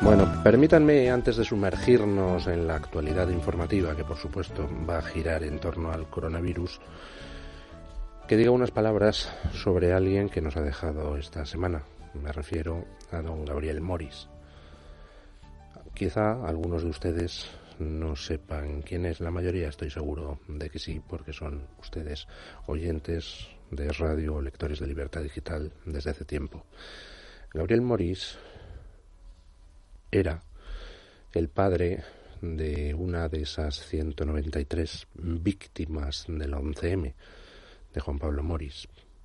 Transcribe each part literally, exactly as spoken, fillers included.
Bueno, permítanme, antes de sumergirnos en la actualidad informativa, que por supuesto va a girar en torno al coronavirus, que diga unas palabras sobre alguien que nos ha dejado esta semana. Me refiero a don Gabriel Moris. Quizá algunos de ustedes no sepan quién es, la mayoría estoy seguro de que sí, porque son ustedes oyentes de radio o lectores de Libertad Digital desde hace tiempo. Gabriel Moris era el padre de una de esas ciento noventa y tres víctimas del once eme, de Juan Pablo Moris.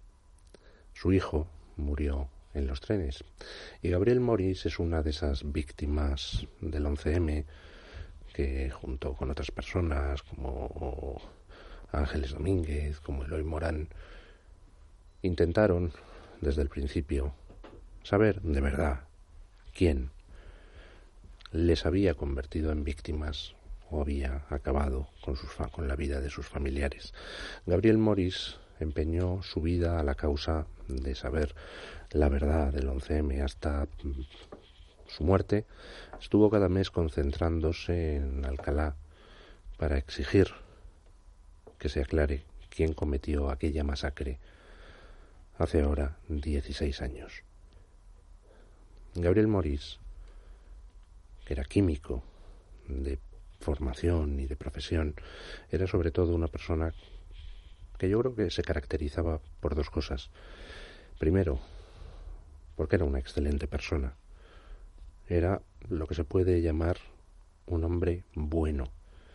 Su hijo murió en los trenes, y Gabriel Moris es una de esas víctimas del once eme que, junto con otras personas como Ángeles Domínguez, como Eloy Morán, intentaron desde el principio saber de verdad quién les había convertido en víctimas o había acabado con, sus, con la vida de sus familiares. Gabriel Moris empeñó su vida a la causa de saber la verdad del once eme. Hasta su muerte estuvo cada mes concentrándose en Alcalá para exigir que se aclare quién cometió aquella masacre hace ahora dieciséis años. Gabriel Moris, que era químico de formación y de profesión, era sobre todo una persona que yo creo que se caracterizaba por dos cosas. Primero, porque era una excelente persona. Era lo que se puede llamar un hombre bueno,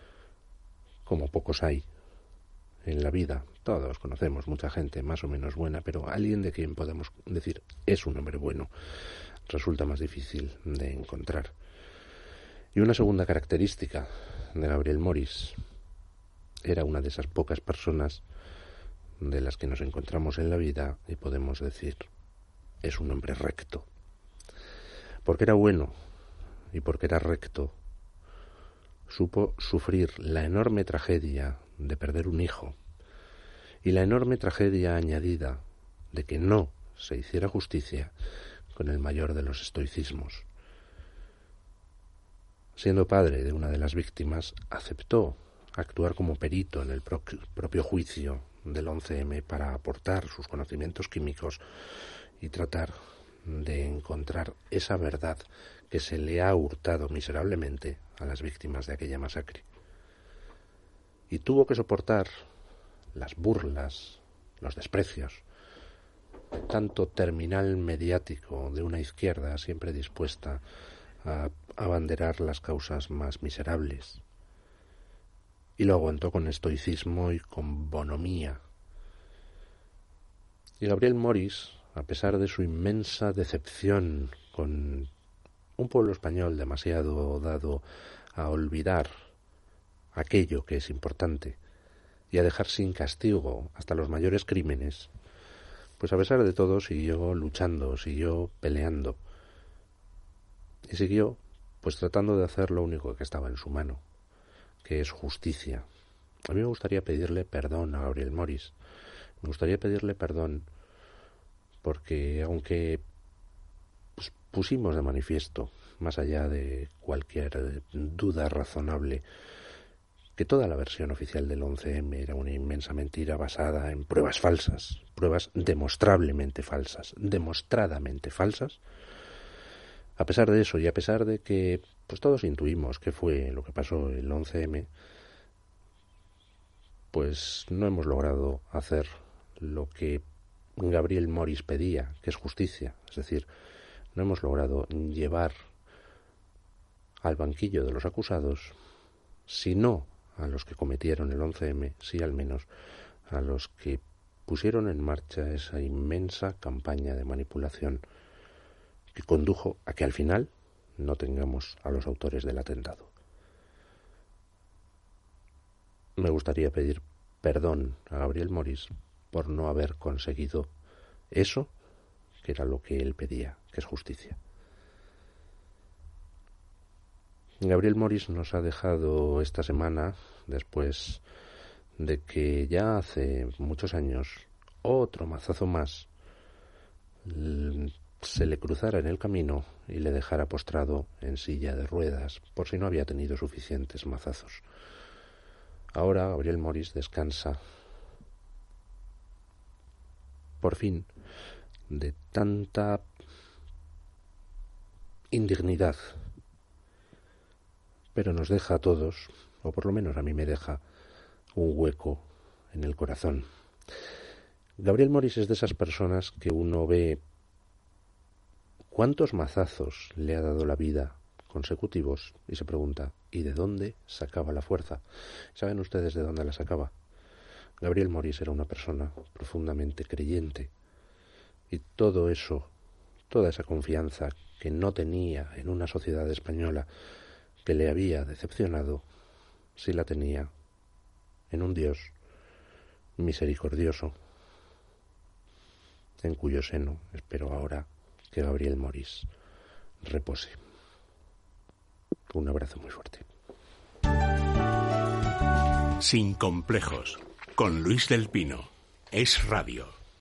como pocos hay en la vida. Todos conocemos mucha gente más o menos buena, pero alguien de quien podemos decir es un hombre bueno resulta más difícil de encontrar. Y una segunda característica de Gabriel Moris: era una de esas pocas personas de las que nos encontramos en la vida y podemos decir es un hombre recto. Porque era bueno y porque era recto, supo sufrir la enorme tragedia de perder un hijo y la enorme tragedia añadida de que no se hiciera justicia con el mayor de los estoicismos. Siendo padre de una de las víctimas, aceptó actuar como perito en el pro- propio juicio del once eme para aportar sus conocimientos químicos y tratar de encontrar esa verdad que se le ha hurtado miserablemente a las víctimas de aquella masacre. Y tuvo que soportar las burlas, los desprecios, tanto terminal mediático de una izquierda siempre dispuesta a abanderar las causas más miserables. Y lo aguantó con estoicismo y con bonomía. Y Gabriel Moris, a pesar de su inmensa decepción con un pueblo español demasiado dado a olvidar aquello que es importante y a dejar sin castigo hasta los mayores crímenes, pues a pesar de todo siguió luchando, siguió peleando y siguió pues tratando de hacer lo único que estaba en su mano, que es justicia. A mí me gustaría pedirle perdón a Gabriel Moris. Me gustaría pedirle perdón porque, aunque pues, pusimos de manifiesto, más allá de cualquier duda razonable, que toda la versión oficial del once eme era una inmensa mentira basada en pruebas falsas, pruebas demostrablemente falsas, demostradamente falsas, a pesar de eso y a pesar de que pues todos intuimos qué fue lo que pasó el once eme, pues no hemos logrado hacer lo que Gabriel Moris pedía, que es justicia. Es decir, no hemos logrado llevar al banquillo de los acusados, si no a los que cometieron el once eme, sí al menos a los que pusieron en marcha esa inmensa campaña de manipulación que condujo a que al final no tengamos a los autores del atentado. Me gustaría pedir perdón a Gabriel Moris por no haber conseguido eso que era lo que él pedía, que es justicia. Gabriel Moris nos ha dejado esta semana, después de que ya hace muchos años otro mazazo más se le cruzara en el camino y le dejara postrado en silla de ruedas, por si no había tenido suficientes mazazos. Ahora Gabriel Moris descansa, por fin, de tanta indignidad, pero nos deja a todos, o por lo menos a mí me deja, un hueco en el corazón. Gabriel Moris es de esas personas que uno ve cuántos mazazos le ha dado la vida consecutivos y se pregunta, ¿y de dónde sacaba la fuerza? ¿Saben ustedes de dónde la sacaba? Gabriel Moris era una persona profundamente creyente y todo eso, toda esa confianza que no tenía en una sociedad española que le había decepcionado, sí la tenía en un Dios misericordioso, en cuyo seno espero ahora que Gabriel Moris repose. Un abrazo muy fuerte. Sin complejos, con Luis del Pino. Es Radio.